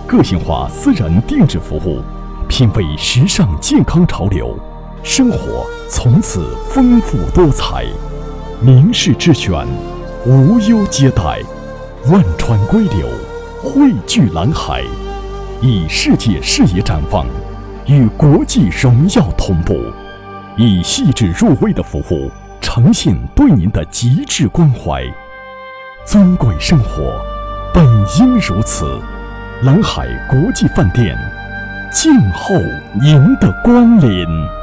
个性化私人定制服务，品味时尚健康潮流，生活从此丰富多彩。名仕之选，无忧接待，万川归流，汇聚蓝海，以世界视野展望，与国际荣耀同步，以细致入微的服务呈现对您的极致关怀。尊贵生活本应如此，蓝海国际饭店静候您的光临。